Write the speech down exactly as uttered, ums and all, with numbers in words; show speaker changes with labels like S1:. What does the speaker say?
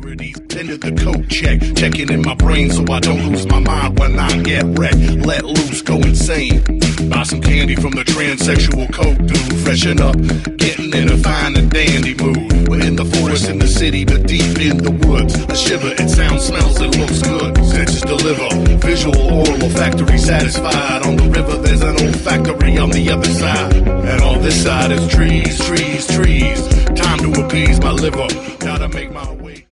S1: securities. Ended the code check, checking in my brain so I don't lose my mind when I get wrecked. Let loose, go insane. Buy some candy from the transsexual coke dude. Freshen up, getting in a fine and dandy mood. We're in the forest, in the city, but deep in the woods. A shiver, it sounds, smells, it looks good. Senses deliver, visual, oral, olfactory, satisfied. On the river, there's an olfactory on the other side. And on this side is trees, trees, trees. Time to appease my liver. Gotta make my